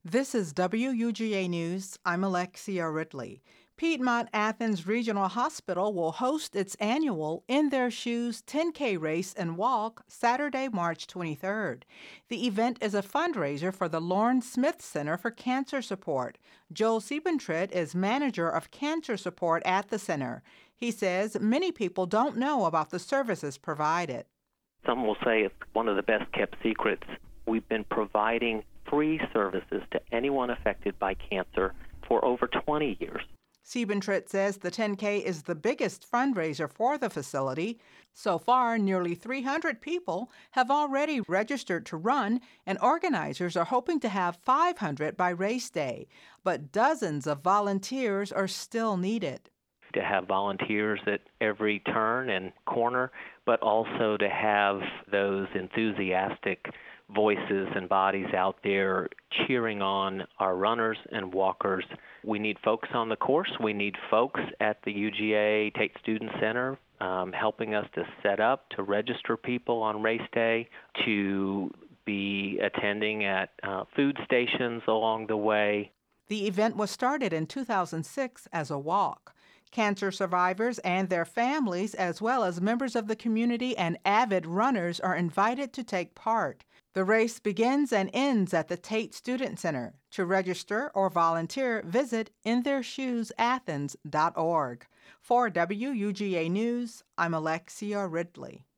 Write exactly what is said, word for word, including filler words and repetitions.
This is W U G A News. I'm Alexia Ridley. Piedmont Athens Regional Hospital will host its annual In Their Shoes ten K race and walk Saturday, March twenty-third. The event is a fundraiser for the Lawrence Smith Center for Cancer Support. Joel Siebentrit is manager of cancer support at the center. He says many people don't know about the services provided. Some will say it's one of the best kept secrets. We've been providing free services to anyone affected by cancer for over twenty years. Siebentrit says the ten K is the biggest fundraiser for the facility. So far, nearly three hundred people have already registered to run, and organizers are hoping to have five hundred by race day. But dozens of volunteers are still needed. To have volunteers at every turn and corner, but also to have those enthusiastic voices and bodies out there cheering on our runners and walkers. We need folks on the course. We need folks at the U G A Tate Student Center um, helping us to set up, to register people on race day, to be attending at uh, food stations along the way. The event was started in two thousand six as a walk. Cancer survivors and their families, as well as members of the community and avid runners, are invited to take part. The race begins and ends at the Tate Student Center. To register or volunteer, visit in their shoes athens dot org. For W U G A News, I'm Alexia Ridley.